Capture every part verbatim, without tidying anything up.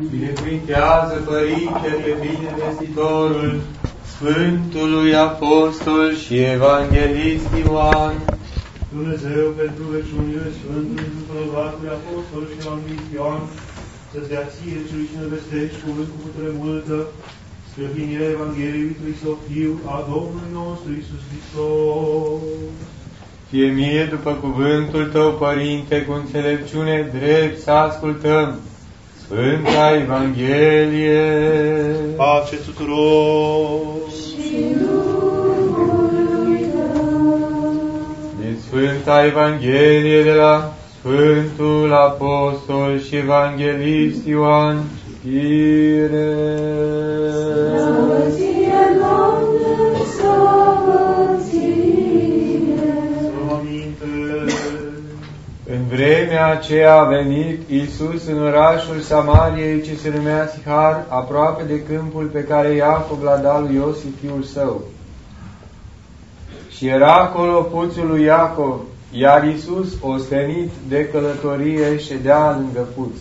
Binecuvintează Părintele Binevestitorul Sfântului Apostol și Evanghelist Ioan. Dumnezeu, pentru veciunile Sfântului Prorogatului Apostol și Evanghelist Ioan, să-ți dea ție celui ce ne vestești cuvânt cu putere multă, spre împlinirea Evangheliei lui Său Fiu a Domnului nostru Iisus Hristos. Fie mie după cuvântul Tău, Părinte, cu înțelepciune drept să ascultăm Sfânta Evanghelie. Pace tuturor! Și Duhului Tău. Din Sfânta Evanghelie de la Sfântul Apostol și Evanghelist Ioan citire. Slavă ție, Doamne, slavă ție! În vremea aceea a venit Iisus în orașul Samariei, ce se numea Sihar, aproape de câmpul pe care Iacov l-a dat lui Iosif, fiul său. Și era acolo puțul lui Iacov, iar Iisus, ostenit de călătorie, ședea lângă puț.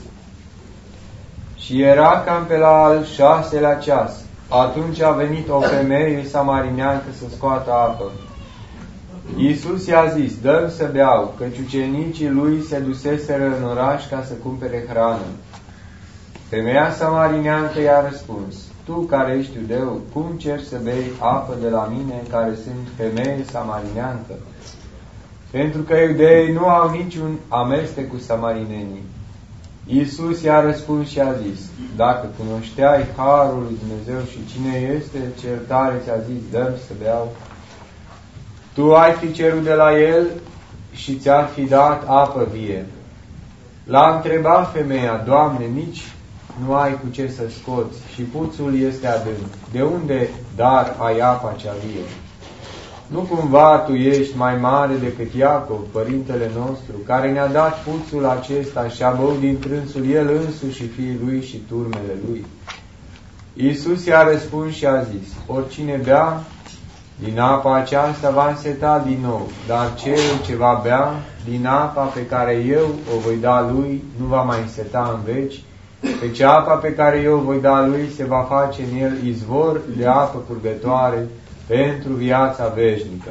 Și era cam pe la al șaselea ceas. Atunci a venit o femeie samarineancă să scoată apă. Iisus i-a zis: dă-mi să beau, căci ucenicii lui se duseseră în oraș ca să cumpere hrană. Femeia samarineancă i-a răspuns: tu care ești iudeu, cum ceri să bei apă de la mine, care sunt femeie samarineancă? Pentru că iudeii nu au niciun amestec cu samarinenii. Iisus i-a răspuns și a zis: dacă cunoșteai harul lui Dumnezeu și cine este cel care ți-a zis dă-mi să beau, tu ai fi cerut de la el și ți-ar fi dat apă vie. L-a întrebat femeia: Doamne, nici nu ai cu ce să scoți și puțul este adânc. De unde dar ai apa cea vie? Nu cumva tu ești mai mare decât Iacov, părintele nostru, care ne-a dat puțul acesta și a băut din trânsul el însuși și fiii lui și turmele lui? Iisus i-a răspuns și a zis: oricine bea din apa aceasta va înseta din nou, dar cel ce va bea din apa pe care eu o voi da lui nu va mai înseta în veci, căci apa pe care eu o voi da lui se va face în el izvor de apă curgătoare pentru viața veșnică.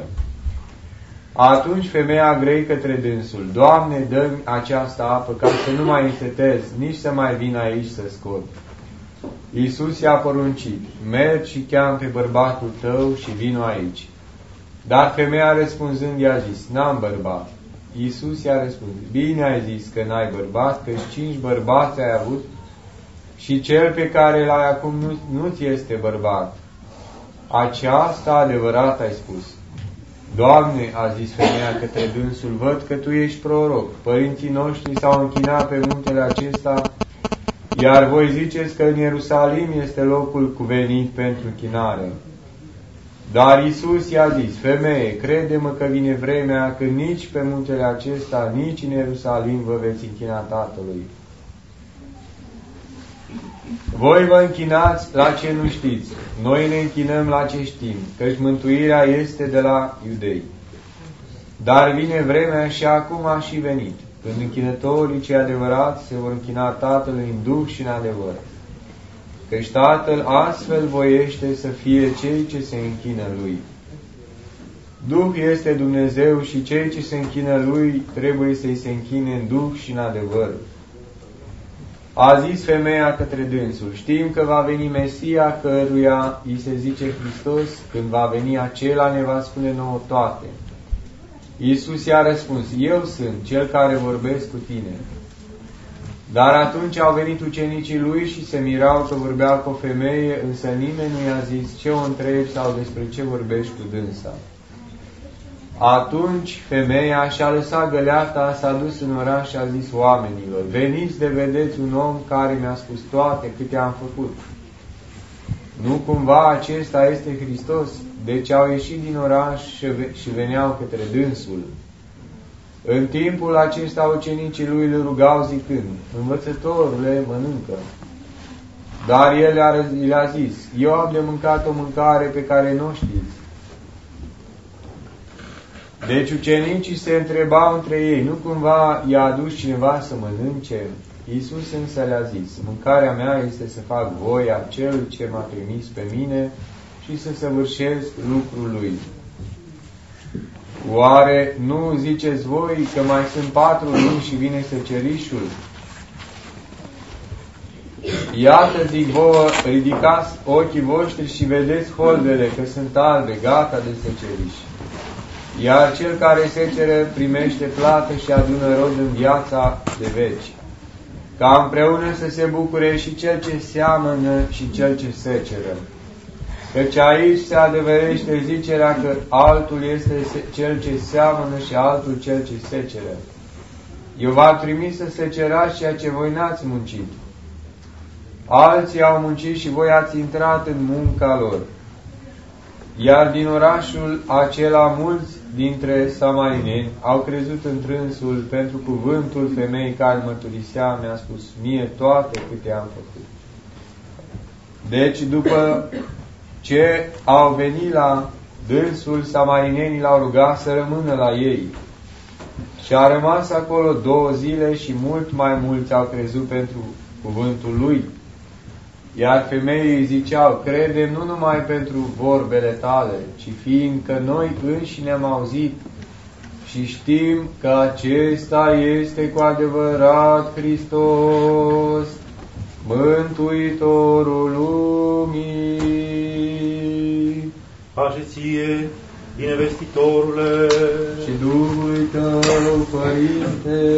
Atunci femeia a grei către dânsul: Doamne, dă-mi această apă ca să nu mai însetez, nici să mai vin aici să scot. Iisus i-a poruncit: mergi și cheamă pe bărbatul tău și vino aici. Dar femeia răspunzând i-a zis: n-am bărbat. Iisus i-a răspuns: bine ai zis că n-ai bărbat, că cinci bărbați ai avut și cel pe care l-ai acum nu, nu ți este bărbat. Aceasta adevărat ai spus. Doamne, a zis femeia către dânsul, văd că tu ești proroc. Părinții noștri s-au închinat pe muntele acesta, iar voi ziceți că în Ierusalim este locul cuvenit pentru închinare. Dar Iisus i-a zis: femeie, crede-mă că vine vremea când nici pe muntele acesta, nici în Ierusalim vă veți închina Tatălui. Voi vă închinați la ce nu știți, noi ne închinăm la ce știm, căci mântuirea este de la iudei. Dar vine vremea și acum a și venit, când închinătorii cei adevărați se vor închina Tatălui în Duh și în adevăr. Căci Tatăl astfel voiește să fie cei ce se închină Lui. Duh este Dumnezeu și cei ce se închină Lui trebuie să-i se închine în Duh și în adevăr. A zis femeia către dânsul: știm că va veni Mesia, căruia îi se zice Hristos, când va veni acela ne va spune nouă toate. Iisus i-a răspuns: eu sunt cel care vorbesc cu tine. Dar atunci au venit ucenicii lui și se mirau că vorbea cu o femeie, însă nimeni nu i-a zis ce o întrebi sau despre ce vorbești cu dânsa. Atunci femeia și-a lăsat găleata, s-a dus în oraș și a zis oamenilor: veniți de vedeți un om care mi-a spus toate câte am făcut. Nu cumva acesta este Hristos? Deci au ieșit din oraș și veneau către dânsul. În timpul acesta ucenicii lui îl rugau zicând: învățătorule, mănâncă. Dar el le-a zis: eu am de mâncat o mâncare pe care nu o știți. Deci ucenicii se întrebau între ei: nu cumva i-a adus cineva să mănânce? Iisus însă le-a zis, mâncarea mea este să fac voia celui ce m-a trimis pe mine și să săvârșesc lucrul lui. Oare nu ziceți voi că mai sunt patru luni și vine secerișul? Iată, zic vouă, ridicați ochii voștri și vedeți holdele că sunt albe, gata de seceriș. Iar cel care secere primește plată și adună rod în viața de veci. Ca împreună să se bucure și cel ce seamănă și cel ce seceră. Căci aici se adeverește zicerea că altul este cel ce seamănă și altul cel ce seceră. Eu v-am trimis să secerați ceea ce voi n-ați muncit. Alții au muncit și voi ați intrat în munca lor. Iar din orașul acela mulți dintre samarineni au crezut în trânsul pentru cuvântul femeii care mărturisea, mi-a spus mie toate câte am făcut. Deci după ce au venit la dânsul, samarinenii l-au rugat să rămână la ei. Și a rămas acolo două zile și mult mai mulți au crezut pentru cuvântul lui. Iar femeii îi ziceau, credem nu numai pentru vorbele tale, ci fiindcă noi înșine am auzit și știm că acesta este cu adevărat Hristos, Mântuitorul lumii. Pace ție, binevestitorule, și Duhului tău, Părinte.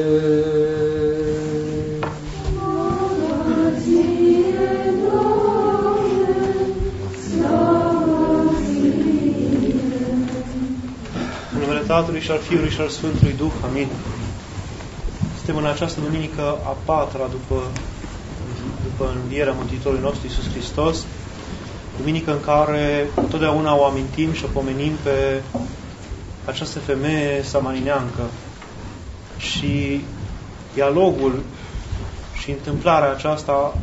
În numele Tatălui și al Fiului și al Sfântului Duh. Amin. Suntem în această duminică a patra după, după învierea Mântuitorului nostru Iisus Hristos, duminică în care totdeauna o amintim și o pomenim pe această femeie samarineancă și dialogul și întâmplarea aceasta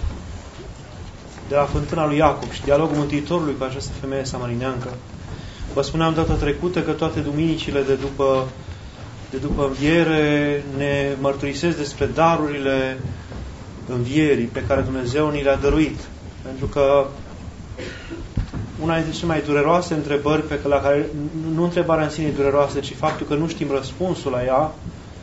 de la fântâna lui Iacob și dialogul Mântuitorului cu această femeie samarineancă. Vă spuneam data trecută că toate duminicile de după, de după înviere ne mărturisesc despre darurile învierii pe care Dumnezeu ni le-a dăruit. Pentru că una dintre cele mai dureroase întrebări, pe la care nu întrebarea în sine e dureroasă, ci faptul că nu știm răspunsul la ea,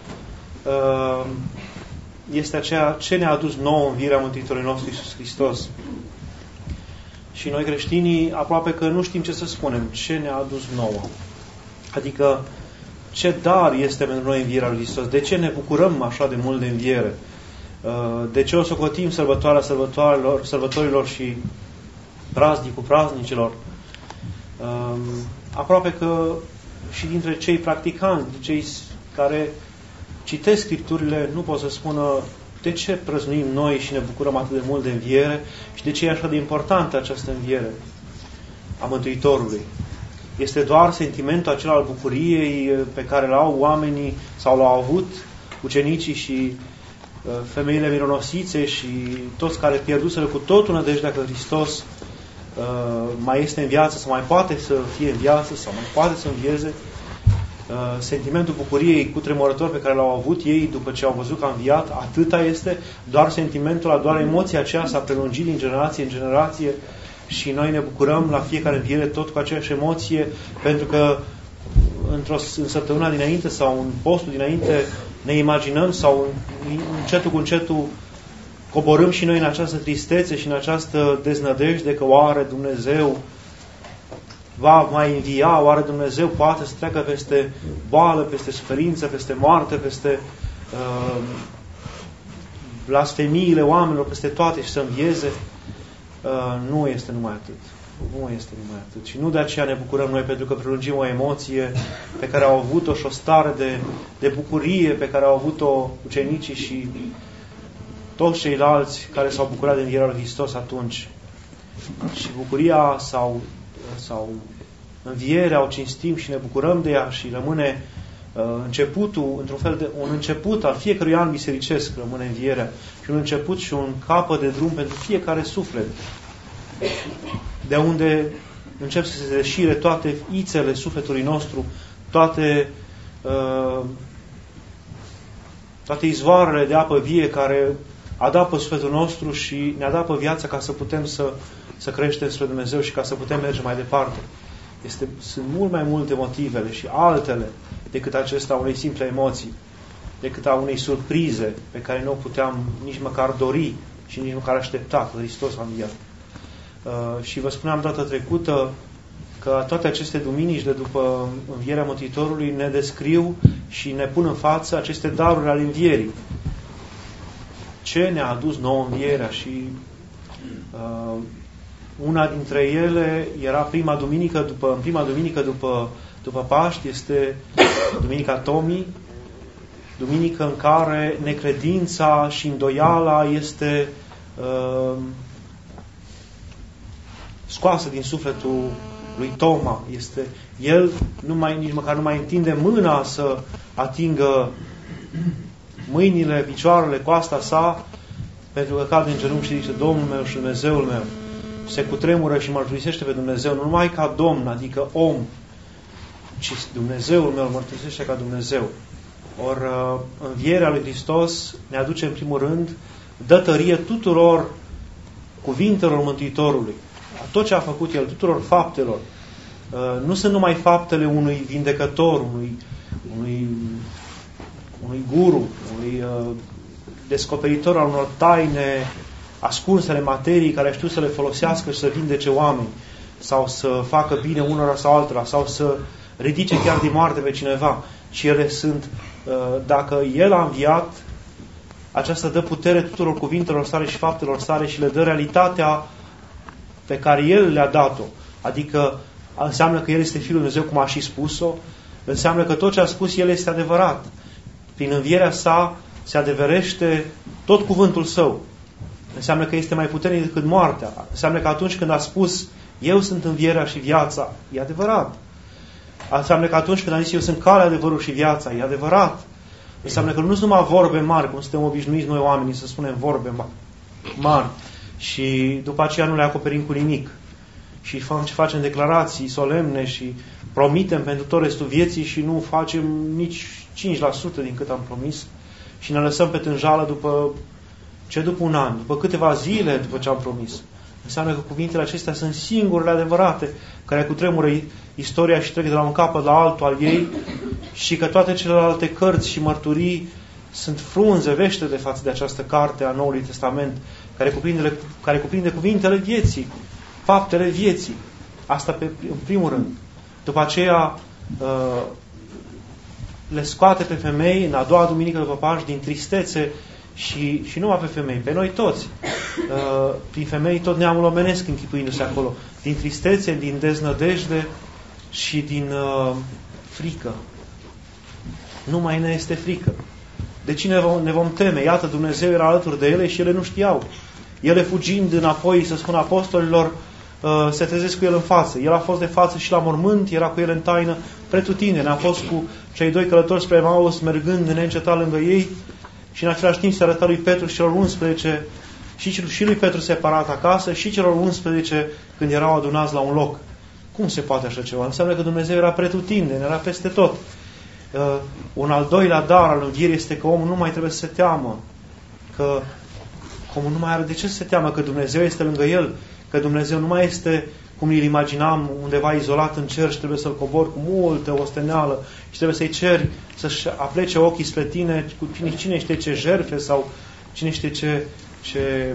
este aceea ce ne-a adus nouă învierea Mântuitorului nostru Iisus Hristos. Și noi creștinii aproape că nu știm ce să spunem, ce ne-a adus nouă. Adică ce dar este pentru noi învierea lui Hristos, de ce ne bucurăm așa de mult de înviere, de ce o socotim sărbătoarea sărbătorilor, sărbătorilor și praznicul praznicilor. Aproape că și dintre cei practicanți, cei care citesc Scripturile, nu pot să spună de ce prăznuim noi și ne bucurăm atât de mult de înviere și de ce e așa de importantă această înviere a Mântuitorului. Este doar sentimentul acela al bucuriei pe care l-au oamenii sau l-au avut ucenicii și uh, femeile mironosițe și toți care pierduseră cu totul nădejdea că Hristos uh, mai este în viață sau mai poate să fie în viață sau mai poate să învieze. Uh, sentimentul bucuriei cutremurător pe care l-au avut ei după ce au văzut că a înviat, atâta este, doar sentimentul, doar emoția aceea s-a prelungit din generație în generație și noi ne bucurăm la fiecare înviere tot cu aceeași emoție, pentru că într-o în săptămâna dinainte sau în postul dinainte ne imaginăm sau încetul cu încetul coborâm și noi în această tristețe și în această deznădejde că oare Dumnezeu va mai învia, oare Dumnezeu poate să treacă peste boală, peste suferință, peste moarte, peste uh, blasfemiile oamenilor, peste toate și să învieze. Uh, nu este numai atât. Nu este numai atât. Și nu de aceea ne bucurăm noi, pentru că prelungim o emoție pe care au avut-o și o stare de, de bucurie pe care au avut-o ucenicii și toți ceilalți care s-au bucurat de învierea lui Hristos atunci. Și bucuria sau, sau învierea o cinstim și ne bucurăm de ea și rămâne uh, începutul, într-un fel de un început al fiecărui an bisericesc rămâne învierea și un început și un capăt de drum pentru fiecare suflet, de unde încep să se deșire toate ițele sufletului nostru, toate uh, toate izvoarele de apă vie care adapă sufletul nostru și ne adapă viața ca să putem să, să creștem spre Dumnezeu și ca să putem merge mai departe. Este, sunt mult mai multe motivele și altele decât acesta unei simple emoții, decât a unei surprize pe care nu o puteam nici măcar dori și nici măcar aștepta că Hristos a înviat. Uh, și vă spuneam data trecută că toate aceste duminici de după învierea Mântuitorului ne descriu și ne pun în față aceste daruri ale învierii. Ce ne-a adus nouă învierea și uh, una dintre ele era prima duminică după, în prima duminică după, după Paști, este Duminica Tomii, duminică în care necredința și îndoiala este uh, scoasă din sufletul lui Toma. Este, el nu mai, nici măcar nu mai întinde mâna să atingă mâinile, picioarele, coasta sa, pentru că cade în genunchi și zice: Domnul meu și Dumnezeul meu. Se cutremură și mărturisește pe Dumnezeu, nu numai ca Domn, adică om, ci Dumnezeul meu îl mărturisește ca Dumnezeu. Ori învierea lui Hristos ne aduce în primul rând, dă tărie tuturor cuvintelor Mântuitorului. Tot ce a făcut El, tuturor faptelor. Nu sunt numai faptele unui vindecător, unui, unui, unui guru, unui descoperitor al unor taine ascunse ale materiei, care știu să le folosească și să vindece oameni, sau să facă bine unora sau altora, sau să ridice chiar din moarte pe cineva. Și ele sunt, dacă El a înviat, aceasta dă putere tuturor cuvintelor sale și faptelor sale și le dă realitatea pe care El le-a dat-o. Adică înseamnă că El este Fiul lui Dumnezeu, cum a și spus-o, înseamnă că tot ce a spus El este adevărat. Prin învierea sa se adeverește tot cuvântul Său. Înseamnă că este mai puternic decât moartea. Înseamnă că atunci când a spus eu sunt învierea și viața, e adevărat. Înseamnă că atunci când a zis eu sunt calea, adevărul și viața, e adevărat. Înseamnă că nu sunt numai vorbe mari, cum suntem obișnuiți noi oamenii să spunem vorbe mari și după aceea nu le acoperim cu nimic. Și facem declarații solemne și promitem pentru tot restul vieții și nu facem nici cinci la sută din cât am promis și ne lăsăm pe tânjală după ce după un an, după câteva zile după ce am promis. Înseamnă că cuvintele acestea sunt singurele adevărate care cutremură istoria și trec de la un capăt la altul al ei și că toate celelalte cărți și mărturii sunt frunze, vește de față de această carte a Noului Testament care cuprinde, care cuprinde cuvintele vieții, faptele vieții. Asta pe, în primul rând. După aceea le scoate pe femei în a doua duminică după Paști din tristețe și, și numai pe femei, pe noi toți. Uh, prin femei tot neamul omenesc închipuindu-se acolo. Din tristețe, din deznădejde și din uh, frică. Nu mai ne este frică. De cine vom, ne vom teme? Iată, Dumnezeu era alături de ele și ele nu știau. Ele fugind înapoi, să spun apostolilor, uh, se trezesc cu el în față. El a fost de față și la mormânt, era cu el în taină pretutindeni. A fost cu cei doi călători spre Emaus, mergând neîncetat lângă ei și în același timp se arăta lui Petru și celor unsprezece, și, și lui Petru separat acasă, și celor unsprezece când erau adunați la un loc. Cum se poate așa ceva? Înseamnă că Dumnezeu era pretutindeni, era peste tot. Uh, un al doilea dar al învierii este că omul nu mai trebuie să se teamă. Că omul nu mai are de ce să se teamă, că Dumnezeu este lângă el, că Dumnezeu nu mai este, cum îl imaginam, undeva izolat în cer și trebuie să-l cobori cu multă osteneală și trebuie să-i ceri să-și aplece ochii spre tine cu cine, cine știe ce jertfe sau cine știe ce, ce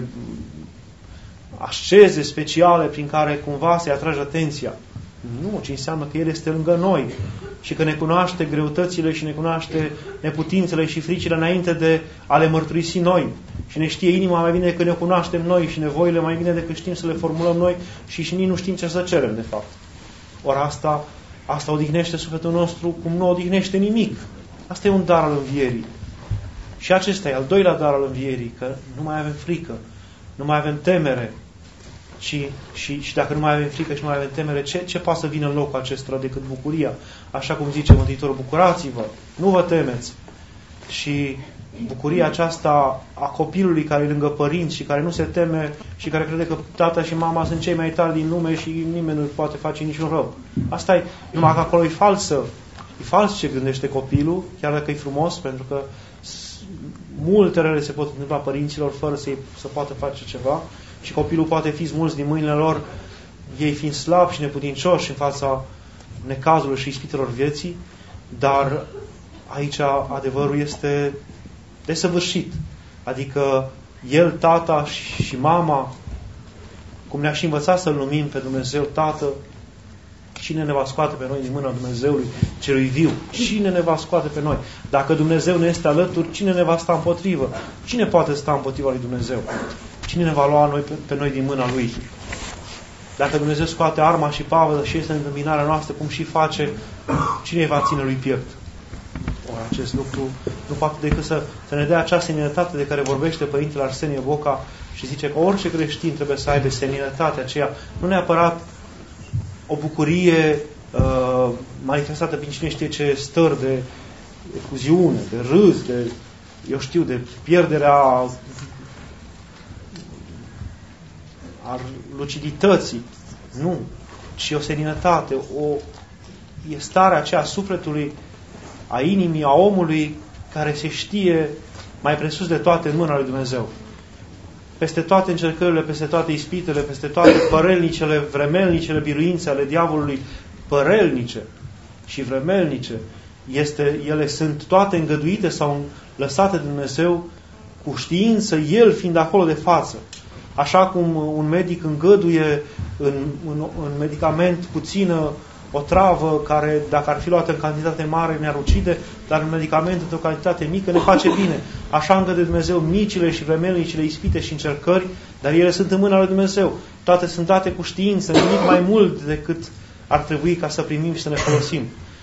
asceze speciale prin care cumva să-i atragi atenția. Nu, ci înseamnă că El este lângă noi și că ne cunoaște greutățile și ne cunoaște neputințele și fricile înainte de a le mărturisi noi. Și ne știe inima mai bine decât ne cunoaștem noi și nevoile mai bine decât știm să le formulăm noi și și nici nu știm ce să cerem, de fapt. Ori asta, asta odihnește sufletul nostru cum nu odihnește nimic. Asta e un dar al învierii. Și acesta e al doilea dar al învierii, că nu mai avem frică, nu mai avem temere. Și, și, și dacă nu mai avem frică și nu mai avem temere, ce, ce poate să vină în locul acestora decât bucuria? Așa cum zice Mântuitorul, bucurați-vă, nu vă temeți. Și bucuria aceasta a copilului care e lângă părinți și care nu se teme și care crede că tata și mama sunt cei mai tari din lume și nimeni nu poate face niciun rău. Asta e, numai că acolo e falsă. E fals ce gândește copilul, chiar dacă e frumos, pentru că multe rele se pot întâmpla părinților fără să, să poată face ceva și copilul poate fi smuls din mâinile lor, ei fiind slabi și neputincioși în fața necazului și ispitelor vieții, dar aici adevărul este desăvârșit. Adică el, tata și mama, cum ne-a și învățat să-L numim pe Dumnezeu Tată, cine ne va scoate pe noi din mâna Dumnezeului celui viu? Cine ne va scoate pe noi? Dacă Dumnezeu ne este alături, cine ne va sta împotrivă? Cine poate sta împotriva lui Dumnezeu? Cine ne va lua noi, pe, pe noi din mâna Lui? Dacă Dumnezeu scoate arma și pavăză și este în întâmpinarea noastră, cum și face, cine îi va ține lui piept? Ori acest lucru nu poate decât să, să ne dea acea seninătate de care vorbește Părintele Arsenie Boca și zice că orice creștin trebuie să aibă seninătatea aceea, nu neapărat o bucurie uh, manifestată prin cine știe ce stări de efuziune, de râs, de, eu știu, de pierderea a lucidității. Nu. Ci o seninătate, o e starea aceea a sufletului, a inimii, a omului care se știe mai presus de toate în mâna lui Dumnezeu. Peste toate încercările, peste toate ispitele, peste toate părelnicele, vremelnicele biruințe ale diavolului, părelnice și vremelnice, este, ele sunt toate îngăduite sau lăsate de Dumnezeu cu știință, El fiind acolo de față. Așa cum un medic îngăduie în, în, în medicament puțină o travă care, dacă ar fi luată în cantitate mare, ne-ar ucide, dar un medicament într-o cantitate mică ne face bine. Așa îngăduie Dumnezeu micile și vremelnicile ispite și încercări, dar ele sunt în mâna lui Dumnezeu. Toate sunt date cu știință, nimic mai mult decât ar trebui ca să primim și să ne folosim.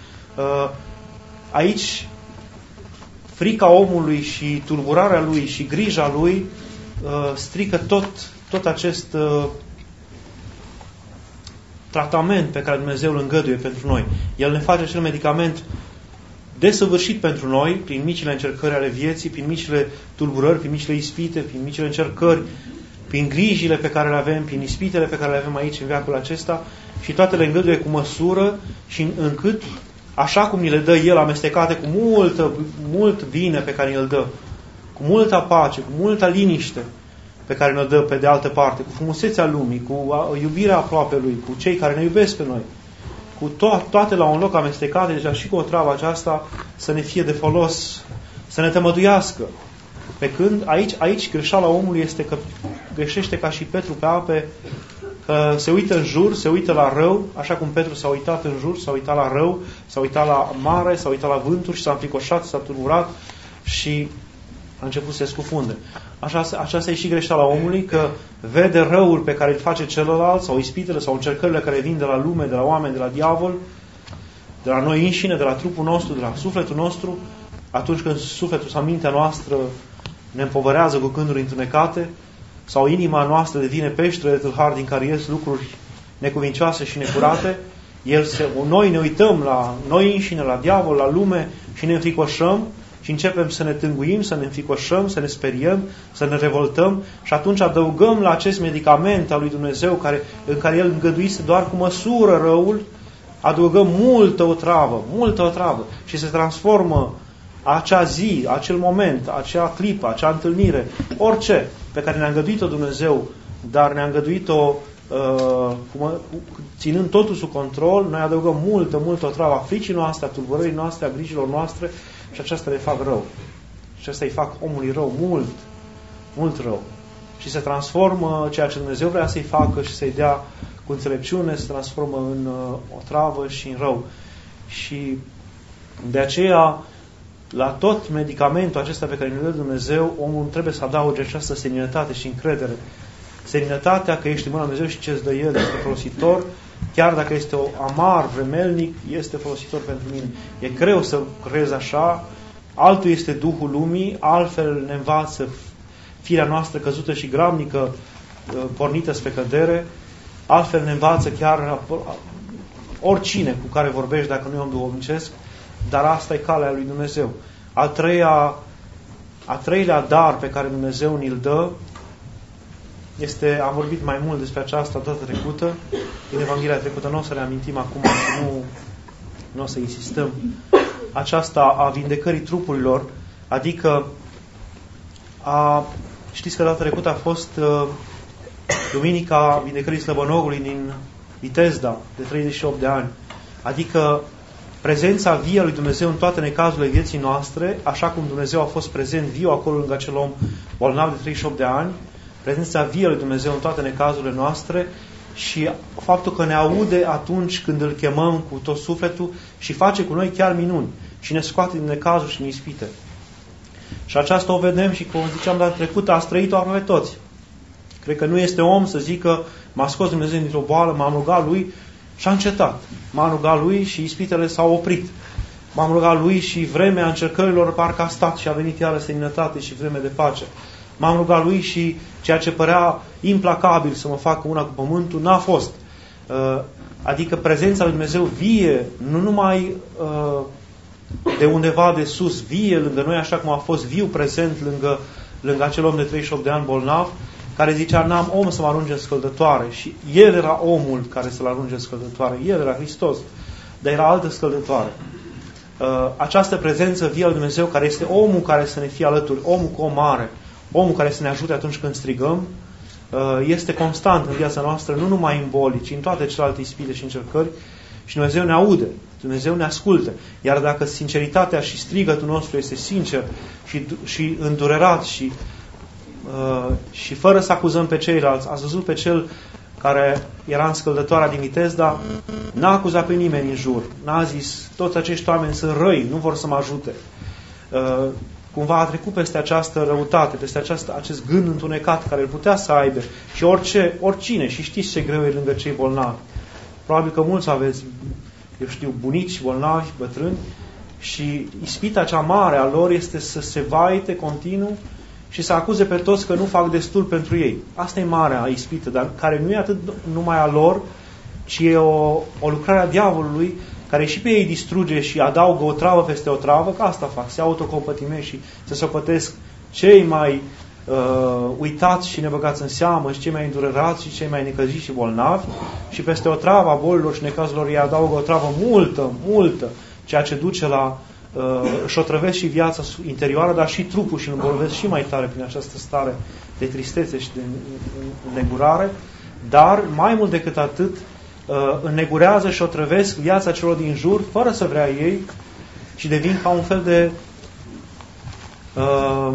Aici, frica omului și tulburarea lui și grija lui strică tot, tot acest tratament pe care Dumnezeu îl îngăduie pentru noi. El ne face acel medicament desăvârșit pentru noi, prin micile încercări ale vieții, prin micile tulburări, prin micile ispite, prin micile încercări, prin grijile pe care le avem, prin ispitele pe care le avem aici în veacul acesta, și toate le îngăduie cu măsură și încât, așa cum ni le dă El amestecate cu multă, mult bine pe care îl dă, cu multă pace, cu multă liniște pe care ne-o dă pe de altă parte, cu frumusețea lumii, cu iubirea aproapelui, cu cei care ne iubesc pe noi, cu to- toate la un loc amestecate, deja și cu o travă aceasta să ne fie de folos, să ne tămăduiască. Pe când aici, aici greșeala omului este că greșește ca și Petru pe ape, că se uită în jur, se uită la rău, așa cum Petru s-a uitat în jur, s-a uitat la rău, s-a uitat la mare, s-a uitat la vânturi și s-a înfricoșat, s-a turburat și a început să se scufunde. Așa, aceasta e și greșeala omului, că vede răul pe care îl face celălalt, sau ispitele, sau încercările care vin de la lume, de la oameni, de la diavol, de la noi înșine, de la trupul nostru, de la sufletul nostru, atunci când sufletul sau mintea noastră ne împovărează cu gânduri întunecate, sau inima noastră devine peșteră de tâlhari din care ies lucruri necuvincioase și necurate, el se, noi ne uităm la noi înșine, la diavol, la lume și ne înfricoșăm și începem să ne tânguim, să ne înfricoșăm, să ne speriem, să ne revoltăm și atunci adăugăm la acest medicament al lui Dumnezeu care, în care El îngăduise doar cu măsură răul, adăugăm multă otravă, multă otravă și se transformă acea zi, acel moment, acea clipă, acea întâlnire, orice pe care ne-a îngăduit-o Dumnezeu, dar ne-a îngăduit-o uh, ținând totul sub control, noi adăugăm multă, multă otravă a fricii noastre, a tulburării noastre, a grijilor noastre și aceasta le fac rău. Și asta îi fac omului rău, mult, mult rău. Și se transformă ceea ce Dumnezeu vrea să-i facă și să-i dea cu înțelepciune, se transformă în uh, otravă și în rău. Și de aceea, la tot medicamentul acesta pe care ne dă Dumnezeu, omul trebuie să adauge această seninătate și încredere. Seninătatea că ești în mâna Dumnezeu și ce-ți dă El este folositor, chiar dacă este o amar, vremelnic, este folositor pentru mine. E greu să crezi așa, altul este Duhul lumii, altfel ne învață firea noastră căzută și gramnică, pornită spre cădere, altfel ne învață chiar oricine cu care vorbești dacă nu e om duhovnicesc, dar asta e calea lui Dumnezeu. A treia, a treilea dar pe care Dumnezeu ni-l dă este, am vorbit mai mult despre aceasta data trecută, din Evanghelia trecută, nu o să reamintim acum și nu, nu o să insistăm. Aceasta a vindecării trupurilor, adică A, știți că data trecută a fost uh, Duminica Vindecării Slăbănogului din Vitezda, de treizeci și opt de ani. Adică prezența vie a lui Dumnezeu în toate necazurile vieții noastre, așa cum Dumnezeu a fost prezent viu acolo lângă acel om bolnav de treizeci și opt de ani, prezența vie a lui Dumnezeu în toate necazurile noastre și faptul că ne aude atunci când îl chemăm cu tot sufletul și face cu noi chiar minuni și ne scoate din necazuri și din ispite. Și aceasta o vedem și, cum ziceam data trecută, a străit-o aproape toți. Cred că nu este om să zică m-a scos Dumnezeu dintr-o boală, m-am rugat lui și a încetat. M-am rugat lui și ispitele s-au oprit. M-am rugat lui și vremea încercărilor parcă a stat și a venit iară seninătate și vreme de pace. M-am rugat lui și ceea ce părea implacabil să mă facă una cu pământul n-a fost. Adică prezența lui Dumnezeu vie, nu numai de undeva de sus, vie lângă noi, așa cum a fost viu prezent lângă, lângă acel om de treizeci și opt de ani bolnav, care zicea, n-am om să mă arunce în scăldătoare. Și el era omul care să-l arunce în scăldătoare. El era Hristos. Dar era altă scăldătoare. Această prezență vie al Dumnezeu, care este omul care să ne fie alături, omul cu o mare, omul care să ne ajute atunci când strigăm, este constant în viața noastră, nu numai în boli, ci în toate celelalte ispite și încercări. Și Dumnezeu ne aude, Dumnezeu ne ascultă. Iar dacă sinceritatea și strigătul nostru este sincer și, și îndurerat și, uh, și fără să acuzăm pe ceilalți, ați văzut pe cel care era în scăldătoarea din Vitezda, n-a acuzat pe nimeni în jur. N-a zis, toți acești oameni sunt răi, nu vor să mă ajute. Uh, cumva a trecut peste această răutate, peste această, acest gând întunecat care îl putea să aibă și orice, oricine, și știți ce greu e lângă cei bolnavi. Probabil că mulți aveți, eu știu, bunici, bolnavi, bătrâni și ispita cea mare a lor este să se vaite continuu și să acuze pe toți că nu fac destul pentru ei. Asta e marea ispită, dar care nu e atât numai a lor, ci e o, o lucrare a diavolului care și pe ei distruge și adaugă o travă peste o travă, că asta fac, se autocompătimesc și se sopătesc cei mai uh, uitați și nebăgați în seamă și cei mai îndurerați și cei mai necăziți și bolnavi și peste o travă a bolilor și necazurilor ei adaugă o travă multă, multă, ceea ce duce la uh, își otrăvesc și viața interioară, dar și trupul și îl îmbolnăvesc și mai tare prin această stare de tristețe și de negurare, dar mai mult decât atât înnegurează și otrăvesc viața celor din jur fără să vrea ei și devin ca un fel de uh,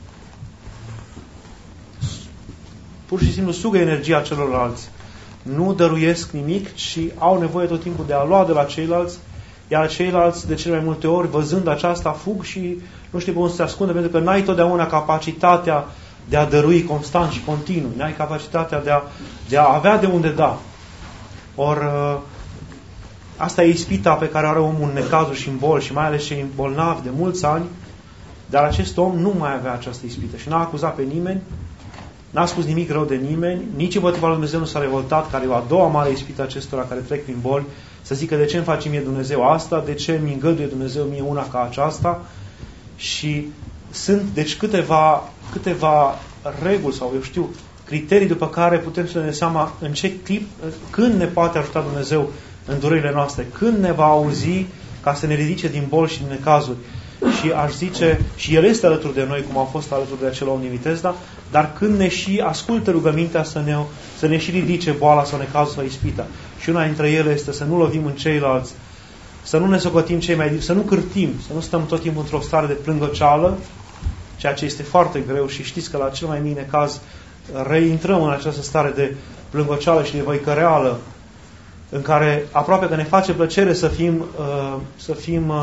pur și simplu sugă energia celorlalți. Nu dăruiesc nimic, ci au nevoie tot timpul de a lua de la ceilalți, iar ceilalți de cele mai multe ori, văzând aceasta, fug și nu știu pe unde să se ascunde, pentru că n-ai totdeauna capacitatea de a dărui constant și continuu, n-ai capacitatea de a, de a avea de unde da. Ori asta e ispita pe care are omul în necazuri și în boli și mai ales cei bolnavi de mulți ani, dar acest om nu mai avea această ispită și n-a acuzat pe nimeni, n-a spus nimic rău de nimeni, nici împotriva lui Dumnezeu nu s-a revoltat, care e a doua mare ispită acestora care trec prin boli, să zică de ce îmi face mie Dumnezeu asta, de ce mi îngăduie Dumnezeu mie una ca aceasta. Și sunt deci câteva, câteva reguli sau eu știu criterii după care putem să ne dăm seama în ce clip, când ne poate ajuta Dumnezeu în durerile noastre, când ne va auzi ca să ne ridice din boli și din necazuri. Și aș zice, și El este alături de noi, cum a fost alături de acel om din Vitezda, dar când ne și ascultă rugămintea să ne, să ne și ridice boala sau necazul sau ispita. Și una dintre ele este să nu lovim în ceilalți, să nu ne socotim cei mai, să nu cârtim, să nu stăm tot timpul într-o stare de plângăceală, ceea ce este foarte greu și știți că la cel mai mic necaz reintrăm în această stare de plângoceală și de văicăreală, în care aproape că ne face plăcere să fim, uh, să fim uh,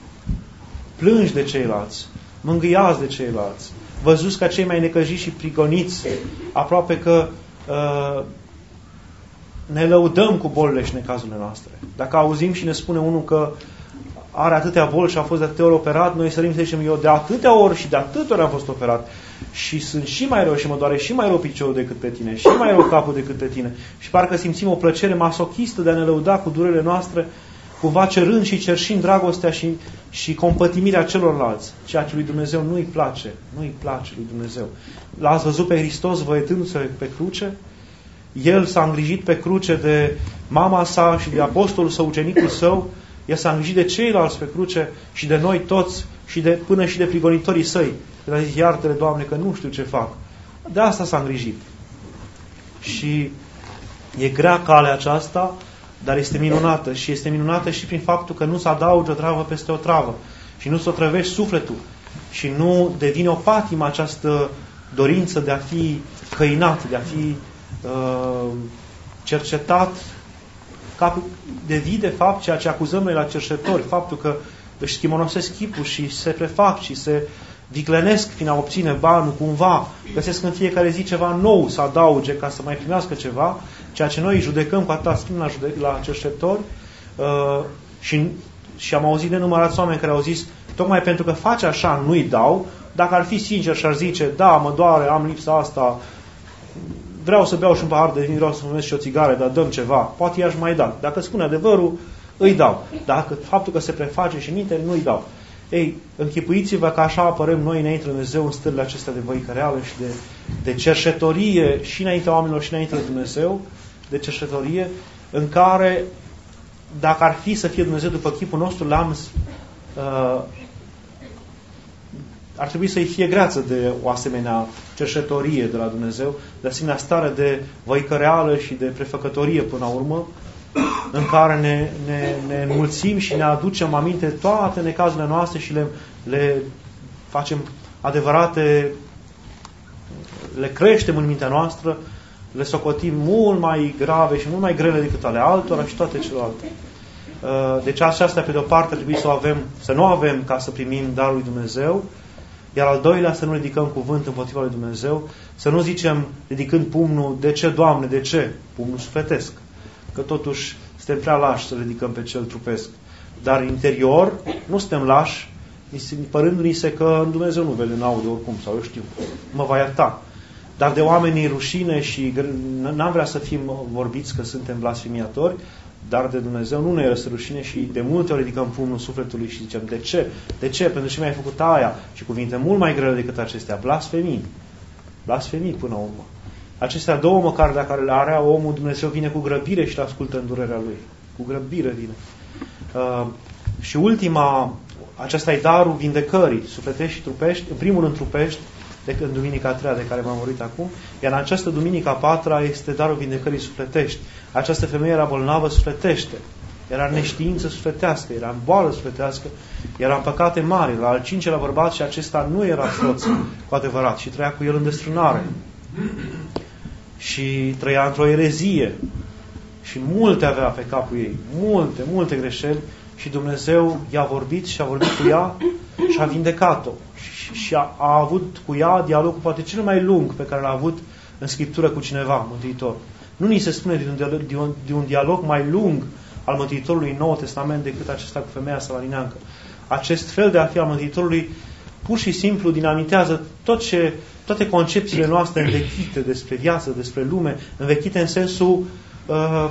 plânși de ceilalți, mângâiați de ceilalți, văzuți ca cei mai necăjiți și prigoniți, aproape că uh, ne lăudăm cu bolile și necazurile noastre. Dacă auzim și ne spune unul că are atâtea boli și a fost de atâtea ori operat, noi sărim să zicem, eu de atâtea ori și de atâtea ori am fost operat și sunt și mai rău și mă doare și mai rău piciorul decât pe tine și mai rău capul decât pe tine. Și parcă simțim o plăcere masochistă de a ne lăuda cu durerile noastre, cumva cerând și cerșind dragostea și, și compătimirea celorlalți, ceea ce lui Dumnezeu nu-i place. Nu-i place lui Dumnezeu. L-ați văzut pe Hristos văietându-se pe cruce? El s-a îngrijit pe cruce de mama sa și de apostolul său, ucenicul său. El s-a îngrijit de ceilalți pe cruce și de noi toți și de, până și de prigonitorii săi. Când a zis, iartă-le, Doamne, că nu știu ce fac. De asta s-a îngrijit. Și e grea calea aceasta, dar este minunată. Și este minunată și prin faptul că nu se adaugă o travă peste o travă. Și nu se otrăvești sufletul. Și nu devine o patimă această dorință de a fi căinat, de a fi uh, cercetat. Ca devii, de fapt, ceea ce acuzăm noi la cercetători, faptul că își schimonosesc chipul și se prefac și se viclenesc prin a obține banul cumva, găsesc în fiecare zi ceva nou să adauge ca să mai primească ceva, ceea ce noi judecăm cu atâta schimb la, jude- la cercetători uh, și, și am auzit de numărați oameni care au zis, tocmai pentru că face așa, nu-i dau, dacă ar fi sincer și ar zice, da, mă doare, am lipsa asta, vreau să beau și un pahar de vin, vreau să fumez și o țigară, dar dăm ceva, poate i-aș mai da. Dacă spune adevărul, îi dau. Dacă faptul că se preface și minte, nu îi dau. Ei, închipuiți-vă că așa apărăm noi înainte de Dumnezeu în stările acestea de voicăreală și de, de cerșetorie și înaintea oamenilor și înainte de Dumnezeu, de cerșetorie, în care, dacă ar fi să fie Dumnezeu după chipul nostru, l-am, uh, ar trebui să-i fie greață de o asemenea cerșetorie de la Dumnezeu, de asemenea stare de voicăreală și de prefăcătorie până la urmă, în care ne, ne, ne înmulțim și ne aducem aminte toate necazurile noastre și le, le facem adevărate, le creștem în mintea noastră, le socotim mult mai grave și mult mai grele decât ale altora și toate celelalte. Deci aceasta, pe de o parte, trebuie să o avem, să nu avem ca să primim darul lui Dumnezeu, iar al doilea, să nu ridicăm cuvânt împotriva lui Dumnezeu, să nu zicem, ridicând pumnul, de ce, Doamne, de ce? Pumnul sufletesc. Că totuși suntem prea lași să ridicăm pe cel trupesc. Dar interior nu suntem lași, părându-ni se că Dumnezeu nu vede, n-aude oricum, sau eu știu, mă va ierta. Dar de oamenii rușine și n-am vrea să fim vorbiți că suntem blasfemiatori, dar de Dumnezeu nu ne este rușine și de multe ori ridicăm pumnul sufletului și zicem, de ce? De ce? Pentru ce mi-ai făcut aia? Și cuvinte mult mai grele decât acestea. Blasfemii. Blasfemii până la urmă. Acestea două, măcar dacă le are omul, Dumnezeu vine cu grăbire și le ascultă în durerea lui. Cu grăbire vine. Uh, și ultima, aceasta e darul vindecării, sufletești și trupești, în primul rând trupești, decât în duminica a treia de care m-am vorbit acum, iar în această duminică a patra este darul vindecării sufletești. Această femeie era bolnavă sufletește, era în neștiință sufletească, era în boală sufletească, era în păcate mari, la al cincelea bărbat și acesta nu era soț cu adevărat și trăia cu el în destrânare. Și trăia într-o erezie și multe avea pe capul ei, multe, multe greșeli și Dumnezeu i-a vorbit și a vorbit cu ea și a vindecat-o și, și a, a avut cu ea dialogul poate cel mai lung pe care l-a avut în Scriptură cu cineva, Mântuitor. Nu ni se spune de un, dialog, de, un, de un dialog mai lung al Mântuitorului în Noul Testament decât acesta cu femeia samarineancă. Acest fel de a fi al Mântuitorului pur și simplu dinamitează tot ce, toate concepțiile noastre învechite despre viață, despre lume, învechite în sensul uh,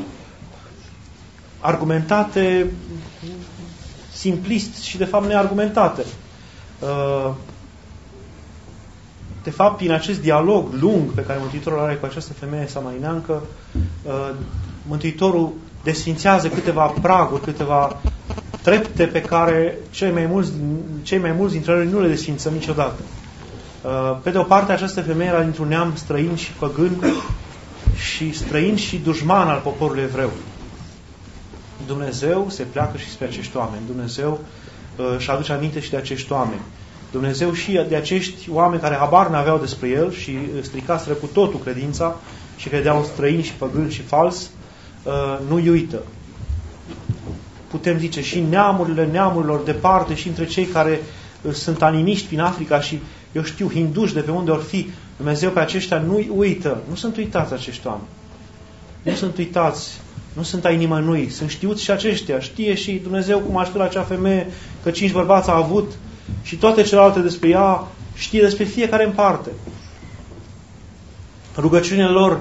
argumentate simplist și de fapt neargumentate. Uh, de fapt, prin acest dialog lung pe care Mântuitorul are cu această femeie samarineancă, uh, Mântuitorul desfințează câteva praguri, câteva trepte pe care cei mai mulți, cei mai mulți dintre noi nu le desfințăm niciodată. Pe de o parte, această femeie era dintr-un neam străin și păgân și străin și dușman al poporului evreu. Dumnezeu se pleacă și spre acești oameni. Dumnezeu își aduce aminte și de acești oameni. Dumnezeu și de acești oameni care habar n-aveau despre El și stricaseră cu totul credința și credeau străini și păgâni și fals, nu-i uită. Putem zice și neamurile neamurilor departe și între cei care sunt animiști prin Africa și, eu știu, hinduși de pe unde or fi, Dumnezeu pe aceștia nu-i uită. Nu sunt uitați acești oameni. Nu sunt uitați. Nu sunt ai nimănui. Sunt știuți și aceștia. Știe și Dumnezeu cum a știut la acea femeie că cinci bărbați a avut și toate celelalte despre ea, știe despre fiecare în parte. Rugăciunile lor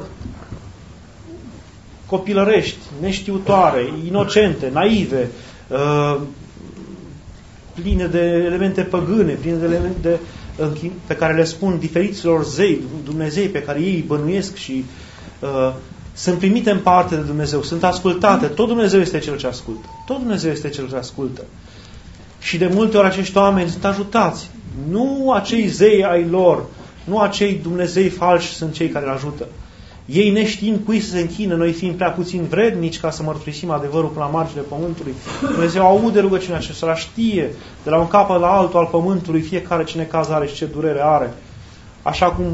copilărești, neștiutoare, inocente, naive, uh, pline de elemente păgâne, pline de elemente de, uh, pe care le spun diferiților zei, Dumnezei pe care ei îi bănuiesc și uh, sunt primite în parte de Dumnezeu, sunt ascultate. Tot Dumnezeu este Cel ce ascultă. Tot Dumnezeu este Cel ce ascultă. Și de multe ori acești oameni sunt ajutați. Nu acei zei ai lor, nu acei Dumnezei falși sunt cei care îl ajută. Ei neștiind cui să se închină, noi fiind prea puțin vrednici ca să mărturisim adevărul până la marginile pământului. Dumnezeu aude rugăciunea acestora, știe de la un capăt la altul al pământului fiecare ce necaz are și ce durere are. Așa cum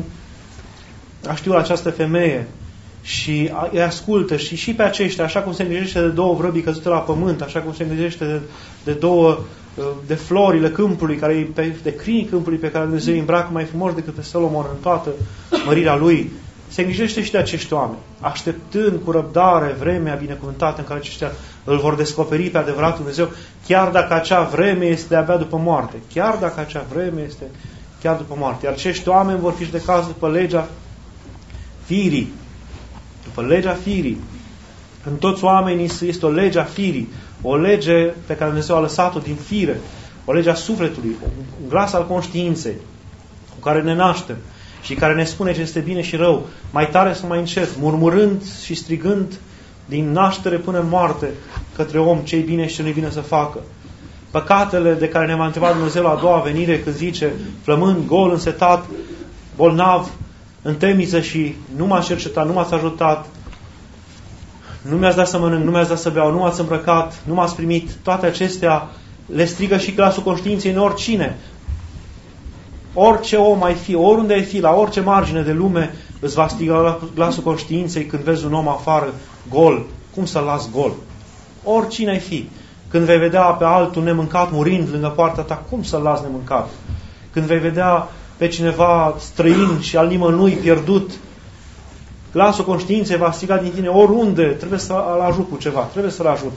a știut această femeie și îi ascultă și și pe aceștia, așa cum se îngrijește de două vrăbii căzute la pământ, așa cum se îngrijește de, de două de florile câmpului, care, de crinii câmpului pe care Dumnezeu îi îmbracă mai frumos decât pe Solomon în toată mărirea lui. Se îngrijește și de acești oameni, așteptând cu răbdare vremea binecuvântată în care aceștia îl vor descoperi pe adevăratul Dumnezeu, chiar dacă acea vreme este abia după moarte. Chiar dacă acea vreme este chiar după moarte. Iar acești oameni vor fi judecați după legea firii. După legea firii. În toți oamenii este o lege a firii, o lege pe care Dumnezeu a lăsat-o din fire, o lege a sufletului, un glas al conștiinței, cu care ne naștem și care ne spune ce este bine și rău, mai tare sau mai încet, murmurând și strigând din naștere până în moarte către om ce-i bine și ce nu-i bine să facă. Păcatele de care ne-a întrebat Dumnezeu la a doua venire, când zice, flămând, gol, însetat, bolnav, în temniță și nu m-ați cercetat, nu m-ați ajutat, nu mi-ați dat să mănânc, nu mi-ați dat să beau, nu m-ați îmbrăcat, nu m-ați primit, toate acestea le strigă și glasul conștiinței în oricine. Orice om ai fi, oriunde ai fi, la orice margine de lume, îți va striga glasul conștiinței când vezi un om afară gol. Cum să-l las gol? Oricine ai fi. Când vei vedea pe altul nemâncat murind lângă poarta ta, cum să-l las nemâncat? Când vei vedea pe cineva străin și al nimănui pierdut, glasul conștiinței va striga din tine oriunde, trebuie să-l ajut cu ceva, trebuie să-l ajut.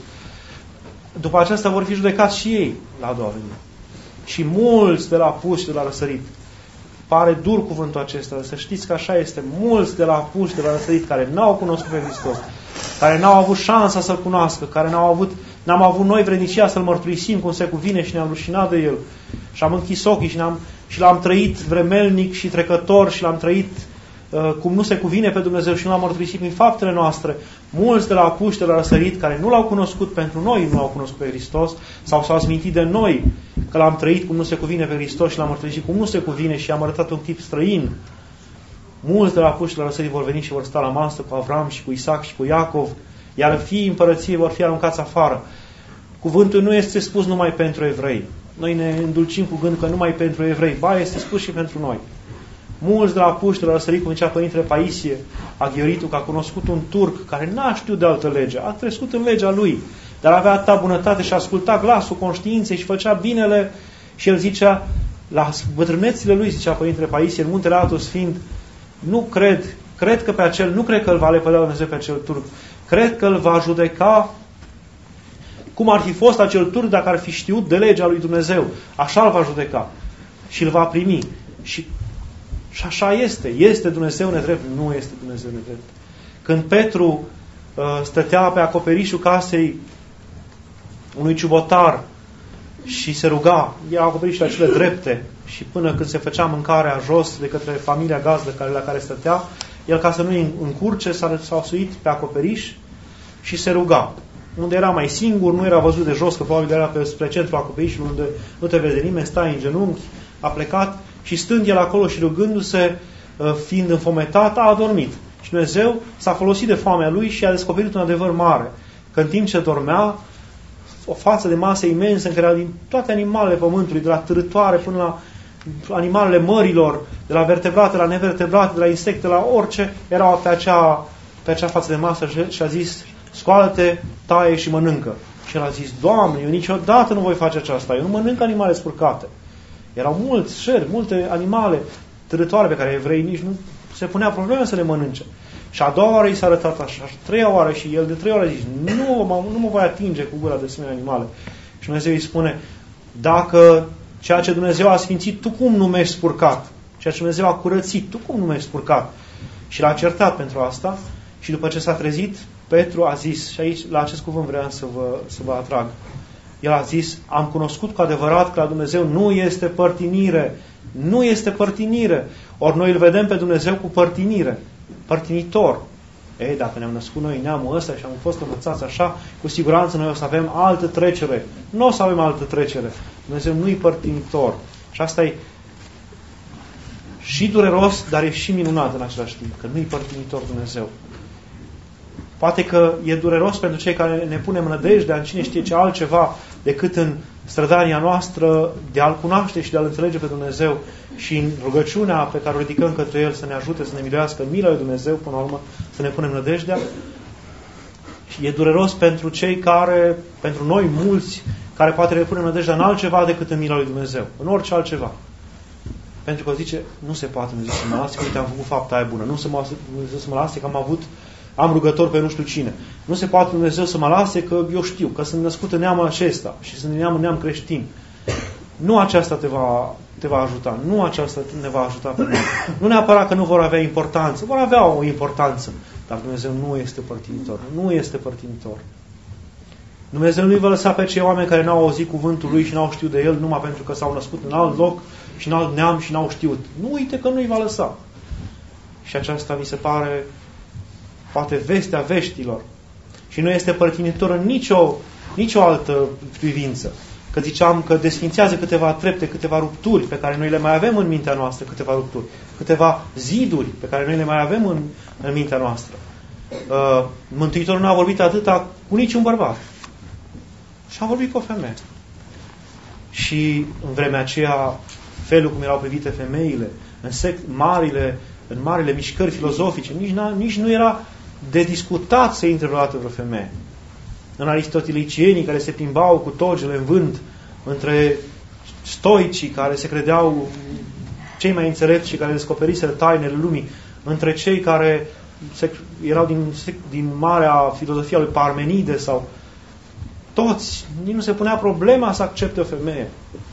După aceasta vor fi judecați și ei la a doua venire. Și mulți de la apus și de la răsărit. Pare dur cuvântul acesta, să știți că așa este. Mulți de la apus și de la răsărit care n-au cunoscut pe Hristos, care n-au avut șansa să-L cunoască, care n-au avut, n-am avut noi vrednicia să-L mărturisim cum se cuvine și ne-am rușinat de El. Și am închis ochii și, ne-am, și L-am trăit vremelnic și trecător și L-am trăit uh, cum nu se cuvine pe Dumnezeu și nu L-am mărturisit prin faptele noastre. Mulți de la apus și de la răsărit care nu L-au cunoscut pentru noi, nu L-au cunoscut pe Hristos sau s-au smintit de noi că L-am trăit cum nu se cuvine pe Hristos și L-am mărturisit cum nu se cuvine și am arătat un tip străin. Mulți de la apus și de la răsărit vor veni și vor sta la masă cu Avram și cu Isaac și cu Iacov, iar fiii împărăției vor fi aruncați afară. Cuvântul nu este spus numai pentru evrei. Noi ne îndulcim cu gândul că numai pentru evrei. Ba, este spus și pentru noi. Mulți de la apus și de la răsărit, cum zicea Părintele Paisie Aghioritu, că a cunoscut un turc care n-a știut de altă lege, a crescut în legea lui, dar avea atâta bunătate și asculta glasul conștiinței și făcea binele și el zicea, la bătrânețile lui, zicea Părintele Paisie, în muntele Athos fiind, nu cred, cred că pe acel, nu cred că îl va lepăda Dumnezeu pe acel turc, cred că îl va judeca cum ar fi fost acel turc dacă ar fi știut de legea lui Dumnezeu. Așa îl va judeca și îl va primi. Și, și așa este. Este Dumnezeu nedrept? Nu este Dumnezeu nedrept. Când Petru uh, stătea pe acoperișul casei unui ciubotar și se ruga, erau acoperișurile acele drepte și până când se făcea mâncarea jos de către familia gazdă care, la care stătea, el, ca să nu-i încurce, s-a, s-a suit pe acoperiș și se ruga. Unde era mai singur, nu era văzut de jos, că probabil era pe spre centrul acoperișului, unde nu te vede nimeni, stai în genunchi, a plecat și stând el acolo și rugându-se, fiind înfometat, a adormit. Și Dumnezeu s-a folosit de foamea lui și a descoperit un adevăr mare, că în timp ce dormea, o față de masă imensă în care din toate animalele pământului, de la târătoare până la animalele mărilor, de la vertebrate, la nevertebrate, de la insecte, la orice, erau pe acea, pe acea față de masă și a zis, scoală-te, taie și mănâncă. Și el a zis, Doamne, eu niciodată nu voi face aceasta, eu nu mănânc animale spurcate. Erau mulți șerpi, multe animale târătoare pe care evrei nici nu se punea probleme să le mănânce. Și a doua oară i s-a arătat așa, și a treia oară și el de trei ori a zis, nu, mă, nu mă voi atinge cu gura de asemenea animale. Și Dumnezeu îi spune, dacă ceea ce Dumnezeu a sfințit, tu cum numești spurcat? Ceea ce Dumnezeu a curățit, tu cum numești spurcat? Și l-a certat pentru asta și după ce s-a trezit, Petru a zis, și aici la acest cuvânt vreau să vă, să vă atrag, el a zis, am cunoscut cu adevărat că la Dumnezeu nu este părtinire, nu este părtinire. Ori noi îl vedem pe Dumnezeu cu părtinire, părtinitor. Ei, dacă ne-am născut noi neamul ăsta și am fost învățați așa, cu siguranță noi o să avem altă trecere. Nu o să avem altă trecere. Dumnezeu nu-i părtinitor. Și asta e și dureros, dar e și minunat în același timp, că nu-i părtinitor Dumnezeu. Poate că e dureros pentru cei care ne punem nădejdea în cine știe ce altceva decât în strădania noastră de a-L cunoaște și de a-L înțelege pe Dumnezeu și în rugăciunea pe care o ridicăm către El să ne ajute să ne miluiască în mila lui Dumnezeu, până la urmă să ne punem nădejdea. Și e dureros pentru cei care, pentru noi mulți, care poate le punem nădejdea în altceva decât în mila lui Dumnezeu, în orice altceva. Pentru că zice, nu se poate Dumnezeu să mă lase, că uite, am făcut fapta aia bună. Nu se mă, Dumnezeu să mă lase, că am avut, am rugător pe nu știu cine. Nu se poate Dumnezeu să mă lase, că eu știu, că sunt născut în neamul acesta și sunt neam în neam creștin. Nu aceasta te va, te va ajuta. Nu aceasta ne va ajuta pe noi. Nu neapărat că nu vor avea importanță. Vor avea o importanță. Dar Dumnezeu nu este părtinitor. Nu este părtinitor. Dumnezeu nu-i va lăsa pe cei oameni care n-au auzit cuvântul Lui și n-au știut de El numai pentru că s-au născut în alt loc și în alt neam și n-au știut. Nu uite că nu-i va lăsa. Și aceasta mi se pare poate vestea veștilor. Și nu este părtinitor în nicio, nicio altă privință. Că ziceam că desfințează câteva trepte, câteva rupturi pe care noi le mai avem în mintea noastră, câteva rupturi, câteva ziduri pe care noi le mai avem în, în mintea noastră. Uh, Mântuitorul nu a vorbit atâta cu niciun bărbat. Și a vorbit cu o femeie. Și în vremea aceea, felul cum erau privite femeile, în sect, marile, în marile mișcări filozofice, nici, nici nu era de discutat să intre vreodată vreo femeie. În aristotelicienii care se plimbau cu togele în vânt, între stoicii care se credeau cei mai înțelepți și care descoperiseră tainele lumii, între cei care se, erau din, din marea filozofia lui Parmenide sau toți, nici nu se punea problema să accepte o femeie.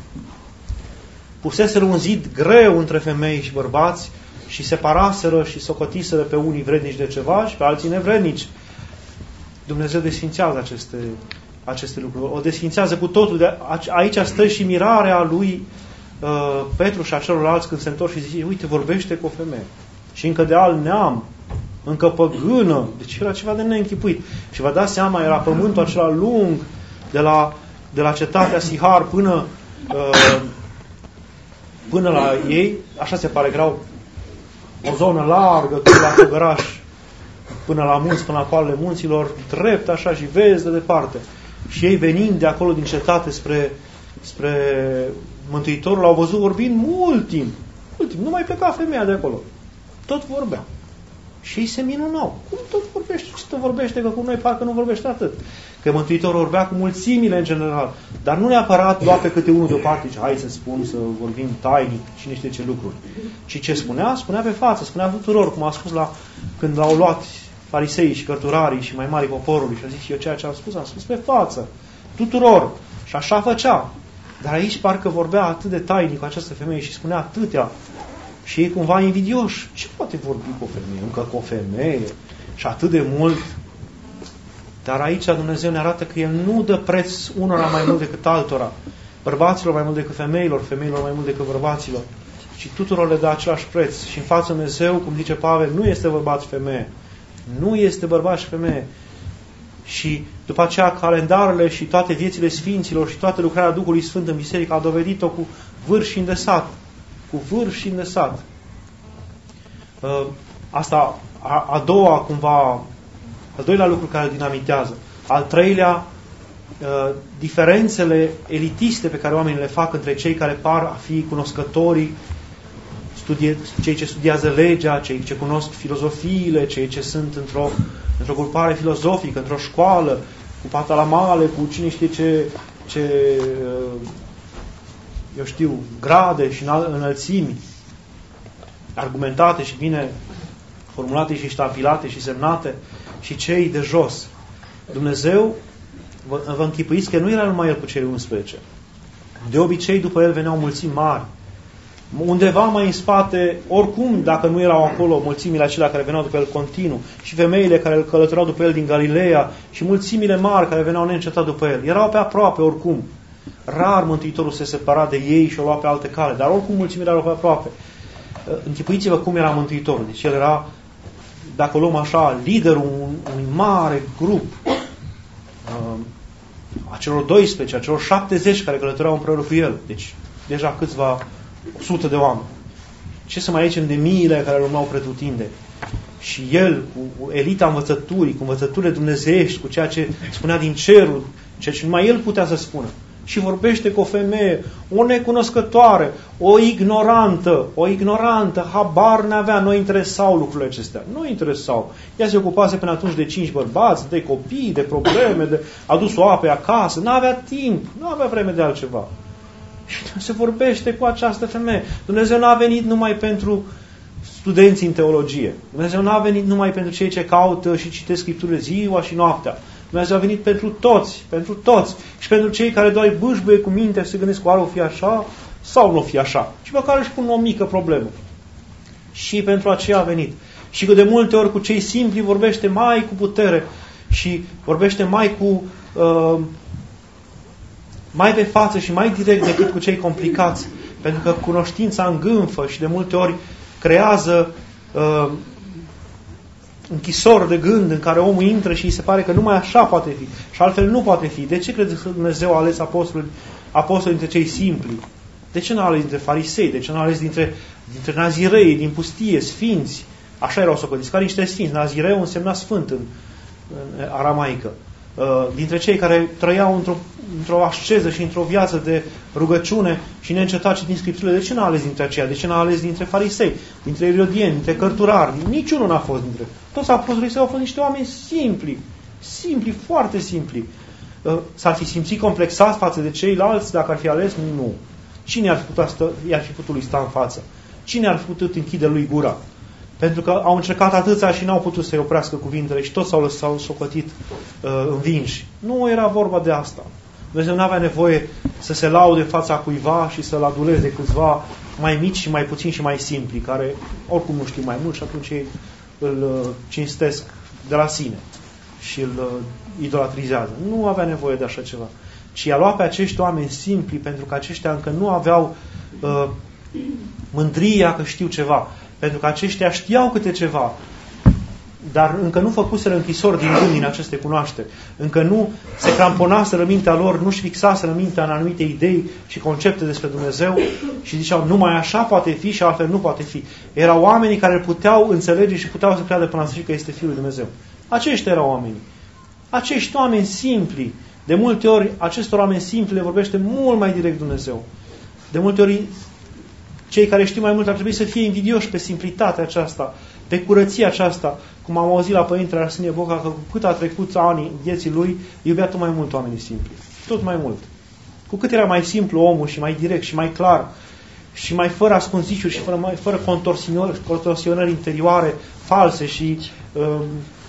Puseseră un zid greu între femei și bărbați și separaseră și socotiseră pe unii vrednici de ceva și pe alții nevrednici. Dumnezeu desfințează aceste, aceste lucruri. O desfințează cu totul. De aici stă și mirarea lui uh, Petru și a celorlalți când se întorc și zice, uite, vorbește cu o femeie. Și încă de alt neam, încă păgână. Deci era ceva de neînchipuit. Și vă dați seama, era pământul acela lung de la, de la cetatea Sihar până, uh, până la ei. Așa se pare că erau o zonă largă, cât la Făgăraș, până la munți, până la coalele munților, drept așa și vezi de departe. Și ei venind de acolo din cetate spre, spre Mântuitorul, l-au văzut vorbind mult timp. Mult timp. Nu mai pleca femeia de acolo. Tot vorbea. Și ei se minunau. Cum tot vorbește? Ce tot vorbește? Că cu noi parcă nu vorbește atât. Că Mântuitorul vorbea cu mulțimile în general. Dar nu neapărat doar pe câte unul deoparte. Zice, hai să spun, să vorbim tainic, cine știe ce lucruri. Și ce spunea? Spunea pe față. Spunea tuturor, cum a spus la, când l-au luat fariseii și cărturarii și mai mari poporului. Și a zis, eu ceea ce am spus, am spus pe față. Tuturor. Și așa făcea. Dar aici parcă vorbea atât de tainic cu această femeie și spunea atâtea. Și ei cumva invidioși. Ce poate vorbi cu o femeie? Încă cu o femeie? Și atât de mult. Dar aici Dumnezeu ne arată că El nu dă preț unora mai mult decât altora. Bărbaților mai mult decât femeilor, femeilor mai mult decât bărbaților. Și tuturor le dă același preț. Și în fața Dumnezeu, cum zice Pavel, nu este bărbat și femeie. Nu este bărbat și femeie. Și după aceea calendarele și toate viețile sfinților și toată lucrarea Duhului Sfânt în biserică a dovedit-o cu vârf și îndesat. Cu vârf și îndesat. Asta a, a doua cumva, al doilea lucru care îl dinamitează. Al treilea, diferențele elitiste pe care oamenii le fac între cei care par a fi cunoscătorii, studie, cei ce studiază legea, cei ce cunosc filozofiile, cei ce sunt într-o, într-o grupare filozofică, într-o școală, cu patalamale, cu cine știe ce, ce eu știu, grade și înălțimi, argumentate și bine formulate și ștampilate și semnate, și cei de jos. Dumnezeu, vă, vă închipuiți că nu era numai El cu cei unsprezece. De obicei, după El veneau mulțimi mari. Undeva mai în spate, oricum, dacă nu erau acolo mulțimile acelea care veneau după El continuu, și femeile care îl călătorau după El din Galileea, și mulțimile mari care veneau neîncetat după El, erau pe aproape oricum. Rar Mântuitorul se separa de ei și o lua pe alte cale, dar oricum mulțimile erau pe aproape. Închipuiți-vă cum era Mântuitorul. Deci El era, dacă o luăm așa, liderul unui mare grup. a celor doisprezece, a celor șaptezeci care călătoreau împreună cu el. Deci, deja câțiva sute de oameni. Ce să mai zicem de miile care îl urmau pretutinde? Și el, cu elita învățăturii, cu învățăturile dumnezeiești, cu ceea ce spunea din cerul, ceea ce numai el putea să spună. Și vorbește cu o femeie, o necunoscătoare, o ignorantă, o ignorantă, habar n-avea, nu interesau lucrurile acestea. Nu interesau. Ea se ocupase până atunci de cinci bărbați, de copii, de probleme, de adus o apă acasă, n-avea timp, nu avea vreme de altceva. Și se vorbește cu această femeie. Dumnezeu n-a venit numai pentru studenții în teologie. Dumnezeu n-a venit numai pentru cei ce caută și citesc Scripturile ziua și noaptea. Dumnezeu a venit pentru toți, pentru toți. Și pentru cei care doar bâșbâie cu mintea și se gândesc oare o fi așa sau nu o fi așa. Și măcar își pun o mică problemă. Și pentru aceea a venit. Și că de multe ori cu cei simpli vorbește mai cu putere și vorbește mai cu uh, mai pe față și mai direct decât cu cei complicați. Pentru că cunoștința îngânfă și de multe ori creează uh, închisori de gând în care omul intră și îi se pare că numai așa poate fi și altfel nu poate fi. De ce credeți că Dumnezeu a ales apostoli, apostoli dintre cei simpli? De ce n-a ales dintre farisei? De ce n-a ales dintre, dintre nazirei, din pustie, sfinți? Așa erau socotiți, ca niște sfinți. Nazireu însemna sfânt în, în aramaică. Dintre cei care trăiau într-o, într-o asceză și într-o viață de rugăciune și neîncetat citind Scripturile, de ce n-a ales dintre aceia? De ce n-a ales dintre farisei, dintre erodieni, dintre cărturari? Niciunul n-a fost dintre. Toți apostolii săi au fost niște oameni simpli, simpli, foarte simpli. S-ar fi simțit complexat față de ceilalți dacă ar fi ales? Nu. Cine ar fi putut, stă, i-ar fi putut lui sta în față? Cine ar fi putut închide lui gura? Pentru că au încercat atâția și n-au putut să-i oprească cuvintele și toți s-au, s-au socotit uh, învinși. Nu era vorba de asta. Dumnezeu nu avea nevoie să se laude în fața cuiva și să-l aduleze câțiva mai mici și mai puțini și mai simpli, care oricum nu știu mai mult și atunci ei îl uh, cinstesc de la sine și îl uh, idolatrizează. Nu avea nevoie de așa ceva. Ci i-a luat pe acești oameni simpli, pentru că aceștia încă nu aveau uh, mândria că știu ceva. Pentru că aceștia știau câte ceva, dar încă nu făcuseră închisori din gând din aceste cunoașteri. Încă nu se cramponaseră mintea lor, nu-și fixaseră mintea în anumite idei și concepte despre Dumnezeu și ziceau, numai așa poate fi și altfel nu poate fi. Erau oamenii care puteau înțelege și puteau să creadă până la sfârșit că este Fiul lui Dumnezeu. Aceștia erau oamenii. Acești oameni simpli, de multe ori acestor oameni simpli le vorbește mult mai direct Dumnezeu. De multe ori cei care știu mai mult ar trebui să fie invidioși pe simplitatea aceasta, pe curăția aceasta, cum am auzit la Părintele Arsenie Boca, că cu cât a trecut ani vieții lui, iubea tot mai mult oamenii simpli. Tot mai mult. Cu cât era mai simplu omul și mai direct și mai clar și mai fără ascunzișuri și fără, mai, fără contorsionări, contorsionări interioare false și um,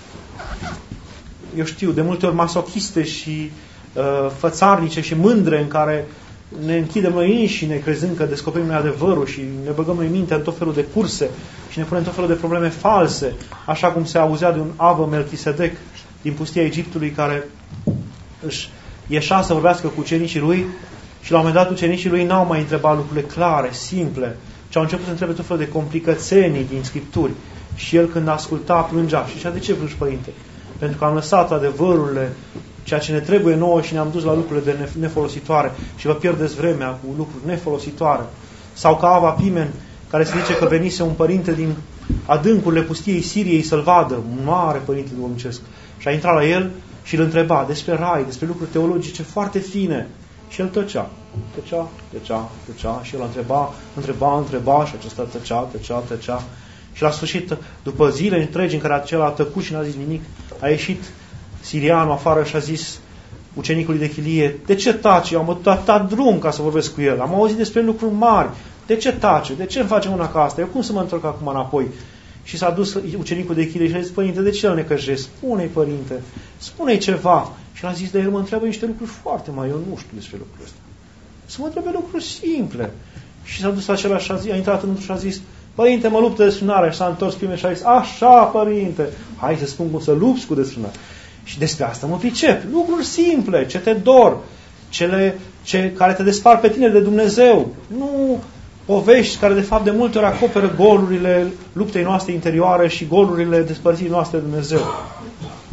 eu știu, de multe ori masochiste și uh, fățarnice și mândre în care ne închidem noi înșine crezând că descoperim noi adevărul și ne băgăm noi mintea în tot felul de curse și ne punem tot felul de probleme false, așa cum se auzea de un Abă Melchisedec din pustia Egiptului care își ieșea să vorbească cu ucenicii lui și la un moment dat ucenicii lui n-au mai întrebat lucrurile clare, simple, ci au început să întrebe tot felul de complicățenii din Scripturi. Și el când asculta plângea și zicea, de ce plângi, Părinte? Pentru că am lăsat adevărurile, ceea ce ne trebuie nouă și ne-am dus la lucrurile de nefolositoare și vă pierdeți vremea cu lucruri nefolositoare. Sau ca Ava Pimen, care se zice că venise un părinte din adâncurile pustiei Siriei să-l vadă, un mare părinte duhovnicesc. Și a intrat la el și îl întreba despre rai, despre lucruri teologice foarte fine. Și el tăcea, tăcea, tăcea, tăcea și el întreba, întreba, întreba și acesta tăcea, tăcea, tăcea. Și la sfârșit, după zile întregi în care acela a tăcut și n-a zis nimic, a ieșit sirianul afară și a zis ucenicului de chilie, de ce taci? Eu am dat drum ca să vorbesc cu el. Am auzit despre lucruri mari. De ce tace? De ce îmi face una ca asta? Eu cum să mă întorc acum înapoi? Și s-a dus ucenicul de chilie și a zis, Părinte, de ce îl necăjești? Spune-i, Părinte, spune-i ceva. Și l-a zis, dar el mă întreabă niște lucruri foarte mari. Eu nu știu despre lucrurile astea. Să mă întrebe lucruri simple. Și s-a dus acela și a, zis, a intrat înăuntru și a zis, Părinte, mă lupt de desfrânare. Și s-a întors prime și a zis, așa, Părinte, hai să spun cum să lupți cu desfrânare. Și despre asta mă pricep. Lucruri simple, ce te dor, cele ce, care te despar pe tine de Dumnezeu. Nu povești care de fapt de multe ori acoperă golurile luptei noastre interioare și golurile despărțirii noastre de Dumnezeu.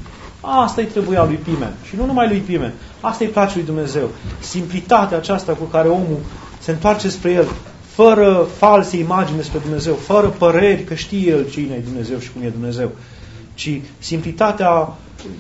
Asta îi trebuia lui Pimen. Și nu numai lui Pimen. Asta îi place lui Dumnezeu. Simplitatea aceasta cu care omul se întoarce spre El, fără false imagini despre Dumnezeu, fără păreri că știe El cine e Dumnezeu și cum e Dumnezeu, ci simplitatea,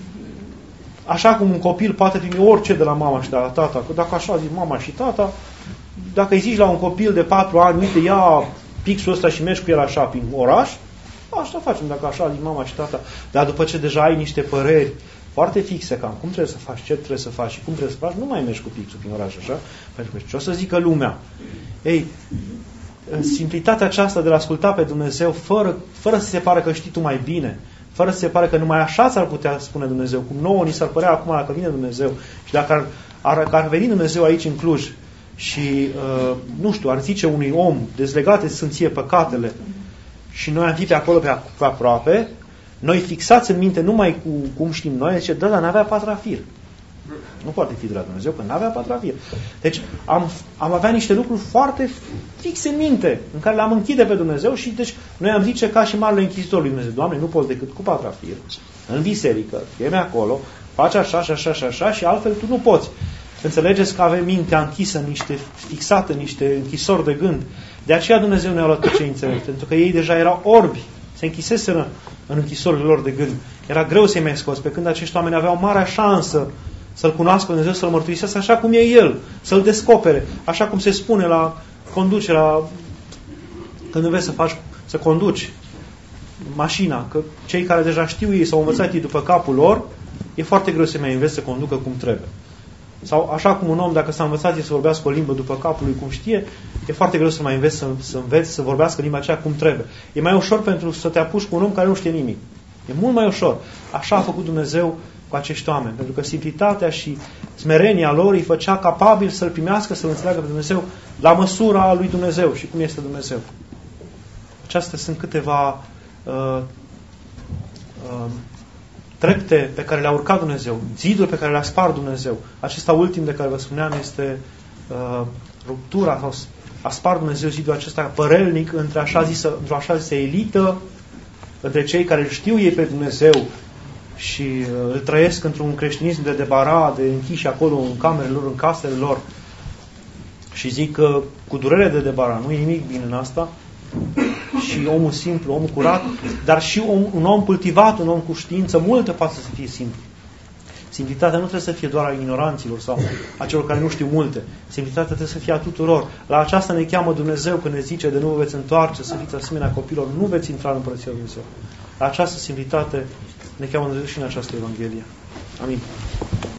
așa cum un copil poate primi orice de la mama și de la tata, că dacă așa zic mama și tata, dacă îi zici la un copil de patru ani, uite, ia pixul ăsta și mergi cu el așa prin oraș, asta facem dacă așa zic mama și tata. Dar după ce deja ai niște păreri foarte fixe, cam cum trebuie să faci, ce trebuie să faci și cum trebuie să faci, nu mai mergi cu pixul prin oraș așa, pentru că ce o să zică lumea. Ei, simplitatea aceasta de a asculta pe Dumnezeu fără, fără să se pare că știi tu mai bine, fără să se pare că numai așa ți-ar putea spune Dumnezeu, cum nouă ni s-ar părea acum dacă vine Dumnezeu și dacă ar, ar, ar veni Dumnezeu aici în Cluj și, uh, nu știu, ar zice unui om dezlegat de sfinție păcatele și noi am fi pe acolo pe, pe aproape, noi fixați în minte numai cu cum știm noi, zice, da, dar n-avea patrafir. Nu poate fi de la Dumnezeu, că n-avea patrafir. Deci am, am avea niște lucruri foarte fixe în minte, în care le-am închide pe Dumnezeu și deci noi am zice ca și marele închizitor lui Dumnezeu, Doamne, nu poți decât cu patrafir, în biserică, fie acolo, faci așa și așa și așa și altfel tu nu poți. Înțelegeți că avem mintea închisă, niște, fixată, niște închisori de gând. De aceea Dumnezeu ne-a luat pe cei înțelepți, pentru că ei deja erau orbi, se închiseseră în închisorile lor de gând. Era greu să-i mai scoți, pe când acești oameni aveau marea șansă să-L cunoască Dumnezeu, să-L mărturisească așa cum e El, să-L descopere, așa cum se spune la conducerea, când înveți să faci, să conduci mașina, că cei care deja știu ei, s-au învățat ei după capul lor, e foarte greu să mai înveți să conducă cum trebuie. Sau așa cum un om, dacă s-a învățat să vorbească o limbă după capul lui cum știe, e foarte greu să mai înveți să, să înveți să vorbească limba aceea cum trebuie. E mai ușor pentru să te apuci cu un om care nu știe nimic. E mult mai ușor. Așa a făcut Dumnezeu cu acești oameni. Pentru că simplitatea și smerenia lor îi făcea capabil să-L primească, să-L înțeleagă pe Dumnezeu la măsura lui Dumnezeu și cum este Dumnezeu. Acestea sunt câteva uh, uh, trepte pe care le-a urcat Dumnezeu, ziduri pe care le-a spart Dumnezeu. Acesta ultim de care vă spuneam este uh, ruptura, sau a spart Dumnezeu zidul acesta părelnic între așa zisă, într-o așa zisă elită, între cei care îl știu ei pe Dumnezeu și uh, îl trăiesc într-un creștinism de debara, de închiși acolo în camerele lor, în casele lor și zic că cu durere de debara, nu e nimic bine în asta, și omul simplu, omul curat, dar și om, un om cultivat, un om cu știință multă poate să fie simplu. Simplitatea nu trebuie să fie doar a ignoranților sau a celor care nu știu multe. Simplitatea trebuie să fie a tuturor. La aceasta ne cheamă Dumnezeu când ne zice de nu vă veți întoarce, să fiți asemenea copilor, nu veți intra în Împărăția lui Dumnezeu. La această simplitate ne cheamă Dumnezeu și în această Evanghelie. Amin.